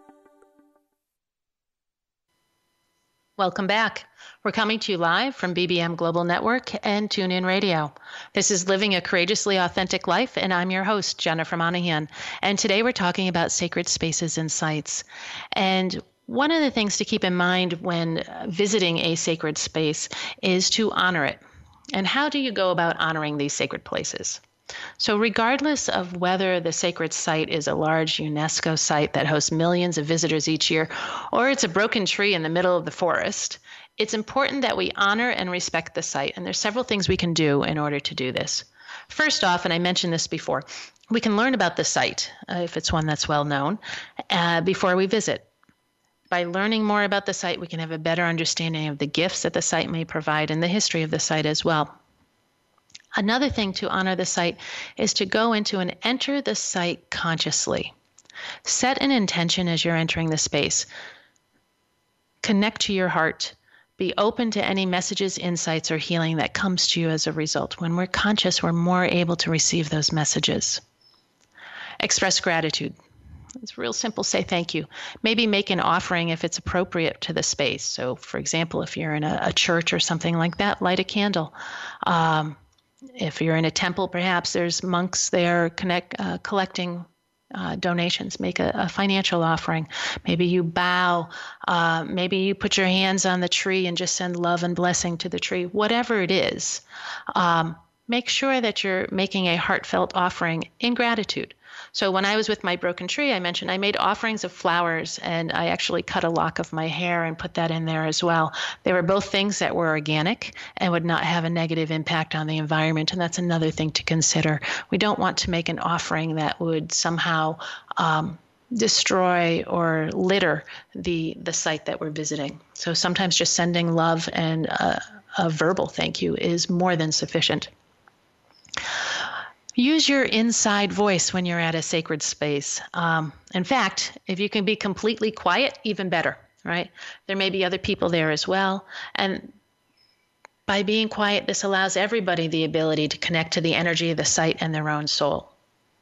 Welcome back. We're coming to you live from BBM Global Network and TuneIn Radio. This is Living a Courageously Authentic Life, and I'm your host, Jennifer Monahan. And today we're talking about sacred spaces and sites. And one of the things to keep in mind when visiting a sacred space is to honor it. And how do you go about honoring these sacred places? So regardless of whether the sacred site is a large UNESCO site that hosts millions of visitors each year, or it's a broken tree in the middle of the forest, it's important that we honor and respect the site. And there's several things we can do in order to do this. First off, and I mentioned this before, we can learn about the site, if it's one that's well known, before we visit. By learning more about the site, we can have a better understanding of the gifts that the site may provide and the history of the site as well. Another thing to honor the site is to go into and enter the site consciously. Set an intention as you're entering the space. Connect to your heart. Be open to any messages, insights, or healing that comes to you as a result. When we're conscious, we're more able to receive those messages. Express gratitude. It's real simple. Say thank you. Maybe make an offering if it's appropriate to the space. So, for example, if you're in a church or something like that, light a candle. If you're in a temple, perhaps there's monks there collecting donations. Make a financial offering. Maybe you bow. Maybe you put your hands on the tree and just send love and blessing to the tree. Whatever it is, make sure that you're making a heartfelt offering in gratitude. So when I was with my broken tree, I mentioned I made offerings of flowers, and I actually cut a lock of my hair and put that in there as well. They were both things that were organic and would not have a negative impact on the environment, and that's another thing to consider. We don't want to make an offering that would somehow destroy or litter the site that we're visiting. So sometimes just sending love and a verbal thank you is more than sufficient. Use your inside voice when you're at a sacred space. In fact, if you can be completely quiet, even better, right? There may be other people there as well. By being quiet, this allows everybody the ability to connect to the energy of the site and their own soul.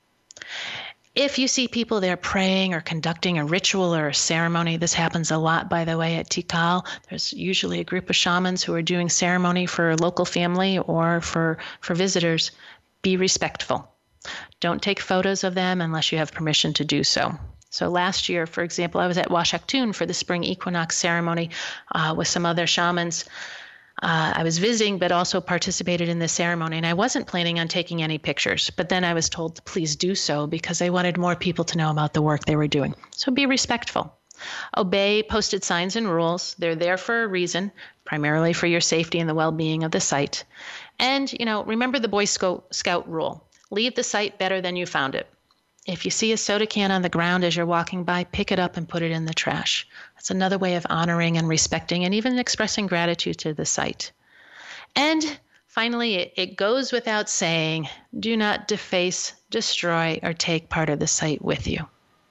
If you see people there praying or conducting a ritual or a ceremony, this happens a lot, by the way, at Tikal. There's usually a group of shamans who are doing ceremony for a local family or for visitors. Be respectful. Don't take photos of them unless you have permission to do so. So last year, for example, I was at Washaktun for the spring equinox ceremony with some other shamans. I was visiting, but also participated in the ceremony, and I wasn't planning on taking any pictures. But then I was told to please do so because I wanted more people to know about the work they were doing. So be respectful. Obey posted signs and rules. They're there for a reason, primarily for your safety and the well-being of the site. And, remember the Boy Scout rule. Leave the site better than you found it. If you see a soda can on the ground as you're walking by, pick it up and put it in the trash. That's another way of honoring and respecting and even expressing gratitude to the site. And finally, it goes without saying, do not deface, destroy, or take part of the site with you.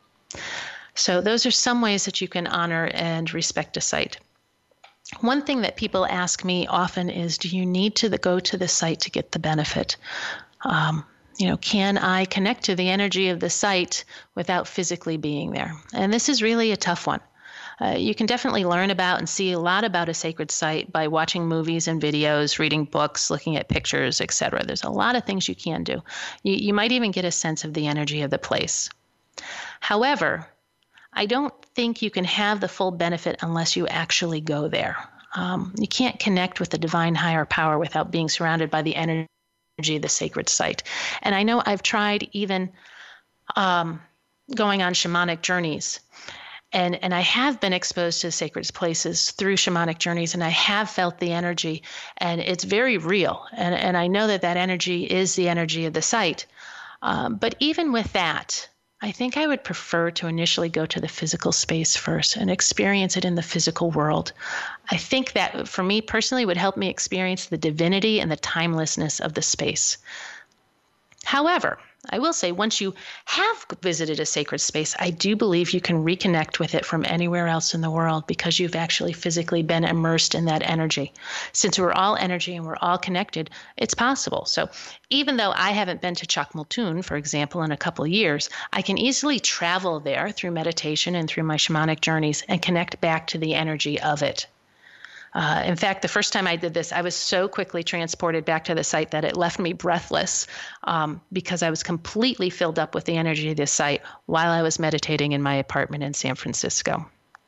So those are some ways that you can honor and respect a site. One thing that people ask me often is, do you need to go to the site to get the benefit? Can I connect to the energy of the site without physically being there? And this is really a tough one. You can definitely learn about and see a lot about a sacred site by watching movies and videos, reading books, looking at pictures, etc. There's a lot of things you can do. You might even get a sense of the energy of the place. However, I don't think you can have the full benefit unless you actually go there. You can't connect with the divine higher power without being surrounded by the energy of the sacred site. And I know I've tried even going on shamanic journeys. And I have been exposed to sacred places through shamanic journeys, and I have felt the energy, and it's very real. And I know that energy is the energy of the site. But even with that, I think I would prefer to initially go to the physical space first and experience it in the physical world. I think that for me personally would help me experience the divinity and the timelessness of the space. However, I will say once you have visited a sacred space, I do believe you can reconnect with it from anywhere else in the world because you've actually physically been immersed in that energy. Since we're all energy and we're all connected, it's possible. So even though I haven't been to Chakmultun, for example, in a couple of years, I can easily travel there through meditation and through my shamanic journeys and connect back to the energy of it. In fact, the first time I did this, I was so quickly transported back to the site that it left me breathless because I was completely filled up with the energy of this site while I was meditating in my apartment in San Francisco.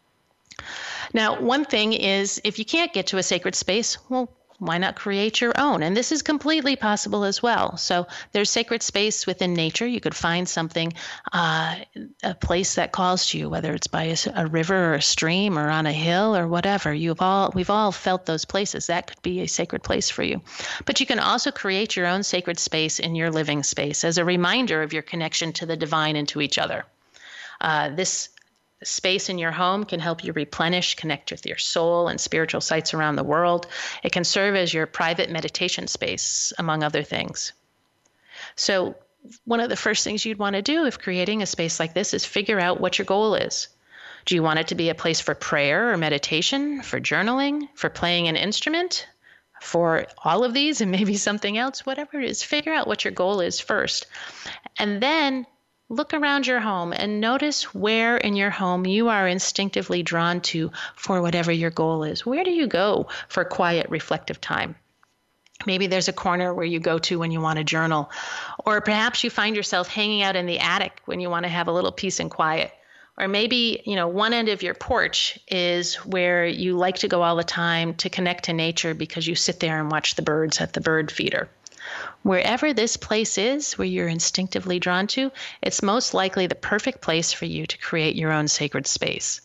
Now, one thing is, if you can't get to a sacred space, well, why not create your own? And this is completely possible as well. So there's sacred space within nature. You could find something, a place that calls to you, whether it's by a river or a stream or on a hill or whatever. We've all felt those places. That could be a sacred place for you. But you can also create your own sacred space in your living space as a reminder of your connection to the divine and to each other. This space in your home can help you replenish, connect with your soul and spiritual sites around the world. It can serve as your private meditation space, among other things. So one of the first things you'd want to do if creating a space like this is figure out what your goal is. Do you want it to be a place for prayer or meditation, for journaling, for playing an instrument, for all of these and maybe something else? Whatever it is, figure out what your goal is first. And then look around your home and notice where in your home you are instinctively drawn to for whatever your goal is. Where do you go for quiet, reflective time? Maybe there's a corner where you go to when you want to journal, or perhaps you find yourself hanging out in the attic when you want to have a little peace and quiet. Or maybe, one end of your porch is where you like to go all the time to connect to nature because you sit there and watch the birds at the bird feeder. Wherever this place is, where you're instinctively drawn to, it's most likely the perfect place for you to create your own sacred space.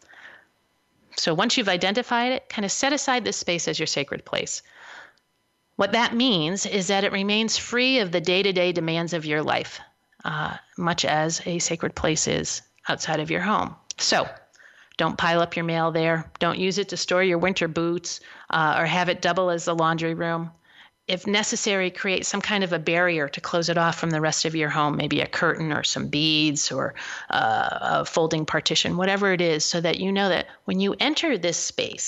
So once you've identified it, kind of set aside this space as your sacred place. What that means is that it remains free of the day-to-day demands of your life, much as a sacred place is outside of your home. So don't pile up your mail there. Don't use it to store your winter boots or have it double as a laundry room. If necessary, create some kind of a barrier to close it off from the rest of your home, maybe a curtain or some beads or a folding partition, whatever it is, so that you know that when you enter this space,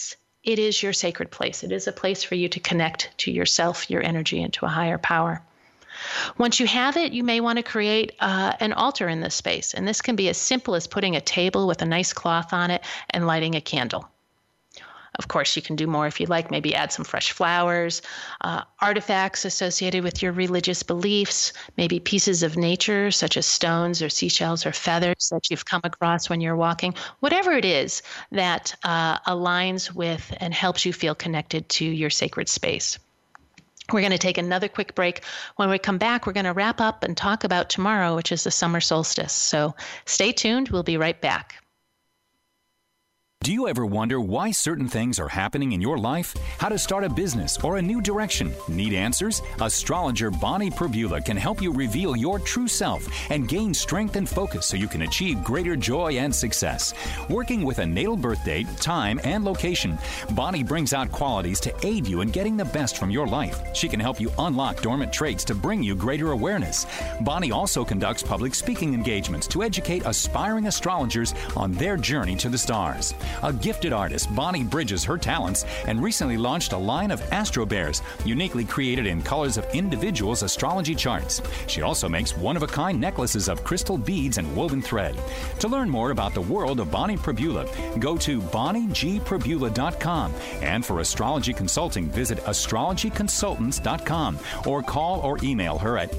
it is your sacred place. It is a place for you to connect to yourself, your energy, and to a higher power. Once you have it, you may want to create an altar in this space. And this can be as simple as putting a table with a nice cloth on it and lighting a candle. Of course, you can do more if you like, maybe add some fresh flowers, artifacts associated with your religious beliefs, maybe pieces of nature such as stones or seashells or feathers that you've come across when you're walking, whatever it is that aligns with and helps you feel connected to your sacred space. We're going to take another quick break. When we come back, we're going to wrap up and talk about tomorrow, which is the summer solstice. So stay tuned. We'll be right back. Do you ever wonder why certain things are happening in your life? How to start a business or a new direction? Need answers? Astrologer Bonnie Prabula can help you reveal your true self and gain strength and focus so you can achieve greater joy and success. Working with a natal birth date, time, and location, Bonnie brings out qualities to aid you in getting the best from your life. She can help you unlock dormant traits to bring you greater awareness. Bonnie also conducts public speaking engagements to educate aspiring astrologers on their journey to the stars. A gifted artist, Bonnie bridges her talents and recently launched a line of Astro Bears, uniquely created in colors of individuals' astrology charts. She also makes one-of-a-kind necklaces of crystal beads and woven thread. To learn more about the world of Bonnie Prabula, go to bonniegprabula.com. And for astrology consulting, visit astrologyconsultants.com or call or email her at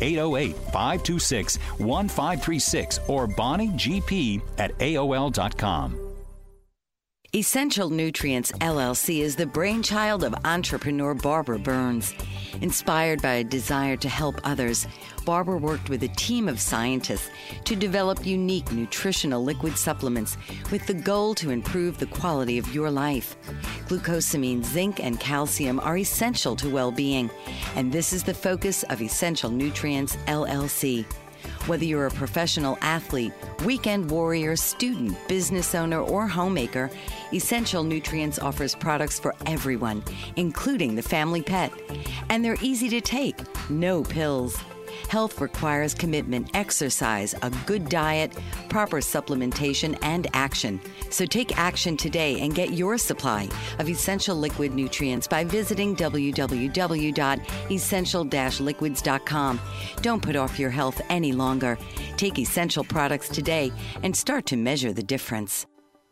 808-526-1536 or bonniegp@aol.com. Essential Nutrients LLC is the brainchild of entrepreneur Barbara Burns. Inspired by a desire to help others, Barbara worked with a team of scientists to develop unique nutritional liquid supplements with the goal to improve the quality of your life. Glucosamine, zinc, and calcium are essential to well-being, and this is the focus of Essential Nutrients LLC. Whether you're a professional athlete, weekend warrior, student, business owner, or homemaker, Essential Nutrients offers products for everyone, including the family pet. And they're easy to take, no pills. Health requires commitment, exercise, a good diet, proper supplementation, and action. So take action today and get your supply of essential liquid nutrients by visiting www.essential-liquids.com. Don't put off your health any longer. Take essential products today and start to measure the difference.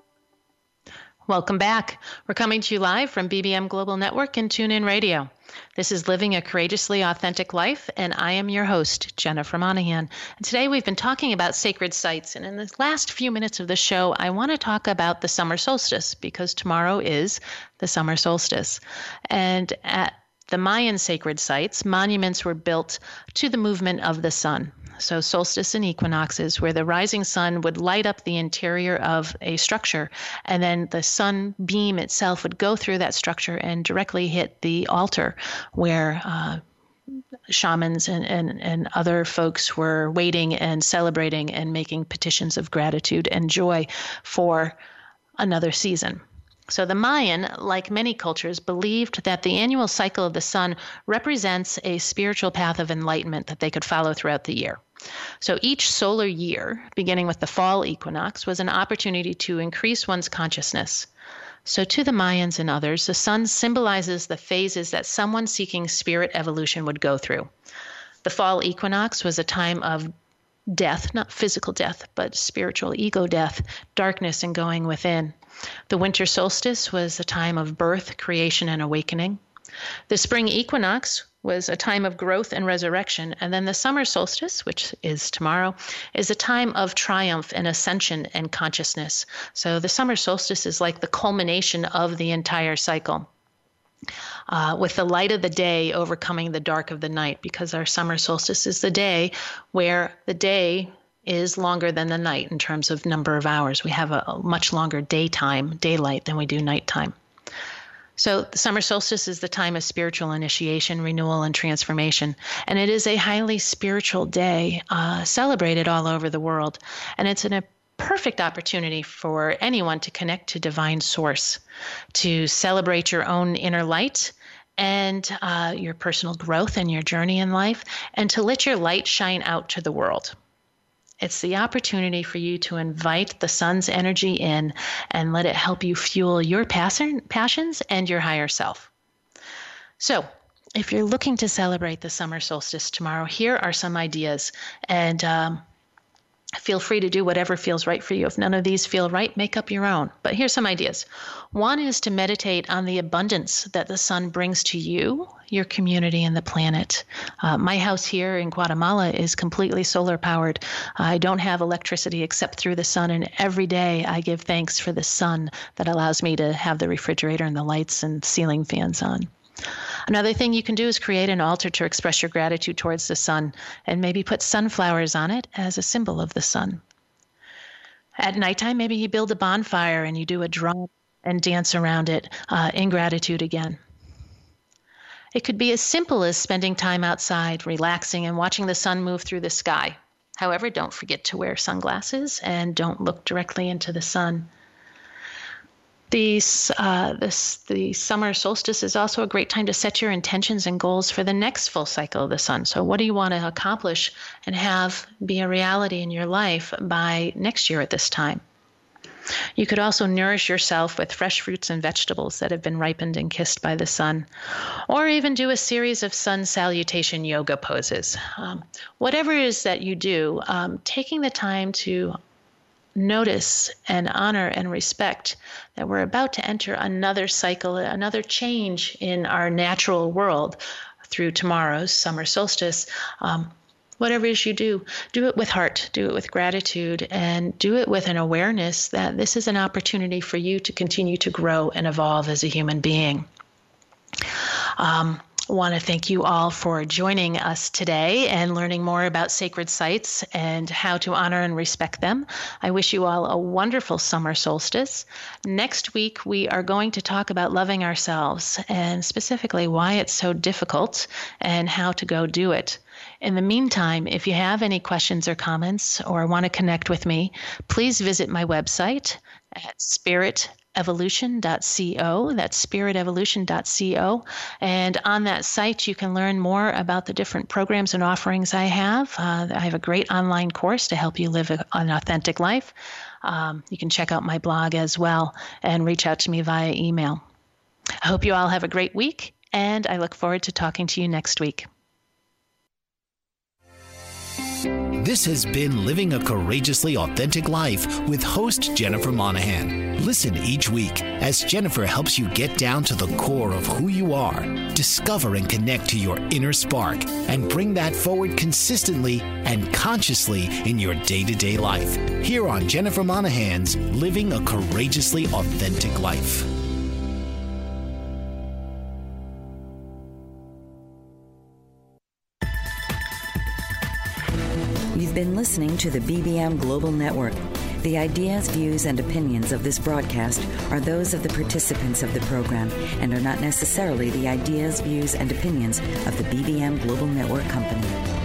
Welcome back. We're coming to you live from BBM Global Network and TuneIn Radio. This is Living a Courageously Authentic Life, and I am your host, Jennifer Monahan. And today we've been talking about sacred sites, and in the last few minutes of the show, I want to talk about the summer solstice, because tomorrow is the summer solstice. And at the Mayan sacred sites, monuments were built to the movement of the sun. So solstice and equinoxes, where the rising sun would light up the interior of a structure, and then the sun beam itself would go through that structure and directly hit the altar where shamans and other folks were waiting and celebrating and making petitions of gratitude and joy for another season. So the Mayan, like many cultures, believed that the annual cycle of the sun represents a spiritual path of enlightenment that they could follow throughout the year. So each solar year, beginning with the fall equinox, was an opportunity to increase one's consciousness. So to the Mayans and others, the sun symbolizes the phases that someone seeking spirit evolution would go through. The fall equinox was a time of death, not physical death, but spiritual ego death, darkness and going within. The winter solstice was a time of birth, creation, and awakening. The spring equinox was a time of growth and resurrection. And then the summer solstice, which is tomorrow, is a time of triumph and ascension and consciousness. So the summer solstice is like the culmination of the entire cycle. With the light of the day overcoming the dark of the night, because our summer solstice is the day where the day is longer than the night in terms of number of hours. We have a much longer daylight, than we do nighttime. So the summer solstice is the time of spiritual initiation, renewal, and transformation. And it is a highly spiritual day celebrated all over the world. And it's a perfect opportunity for anyone to connect to divine source, to celebrate your own inner light and your personal growth and your journey in life, and to let your light shine out to the world. It's the opportunity for you to invite the sun's energy in and let it help you fuel your passions and your higher self. So, if you're looking to celebrate the summer solstice tomorrow, here are some ideas. And feel free to do whatever feels right for you. If none of these feel right, make up your own. But here's some ideas. One is to meditate on the abundance that the sun brings to you, your community, and the planet. My house here in Guatemala is completely solar powered. I don't have electricity except through the sun, and every day I give thanks for the sun that allows me to have the refrigerator and the lights and ceiling fans on. Another thing you can do is create an altar to express your gratitude towards the sun and maybe put sunflowers on it as a symbol of the sun. At nighttime, maybe you build a bonfire and you do a drum and dance around it in gratitude again. It could be as simple as spending time outside, relaxing and watching the sun move through the sky. However, don't forget to wear sunglasses and don't look directly into the sun. The summer solstice is also a great time to set your intentions and goals for the next full cycle of the sun. So what do you want to accomplish and have be a reality in your life by next year at this time? You could also nourish yourself with fresh fruits and vegetables that have been ripened and kissed by the sun, or even do a series of sun salutation yoga poses. Whatever it is that you do, taking the time to notice and honor and respect that we're about to enter another cycle, another change in our natural world through tomorrow's summer solstice. Whatever it is you do it with heart, do it with gratitude, and do it with an awareness that this is an opportunity for you to continue to grow and evolve as a human being. I want to thank you all for joining us today and learning more about sacred sites and how to honor and respect them. I wish you all a wonderful summer solstice. Next week, we are going to talk about loving ourselves and specifically why it's so difficult and how to go do it. In the meantime, if you have any questions or comments or want to connect with me, please visit my website at spiritevolution.co. That's spiritevolution.co. And on that site, you can learn more about the different programs and offerings I have. I have a great online course to help you live an authentic life. You can check out my blog as well and reach out to me via email. I hope you all have a great week, and I look forward to talking to you next week. This has been Living a Courageously Authentic Life with host Jennifer Monahan. Listen each week as Jennifer helps you get down to the core of who you are, discover and connect to your inner spark, and bring that forward consistently and consciously in your day-to-day life. Here on Jennifer Monahan's Living a Courageously Authentic Life. You've been listening to the BBM Global Network. The ideas, views, and opinions of this broadcast are those of the participants of the program and are not necessarily the ideas, views, and opinions of the BBM Global Network Company.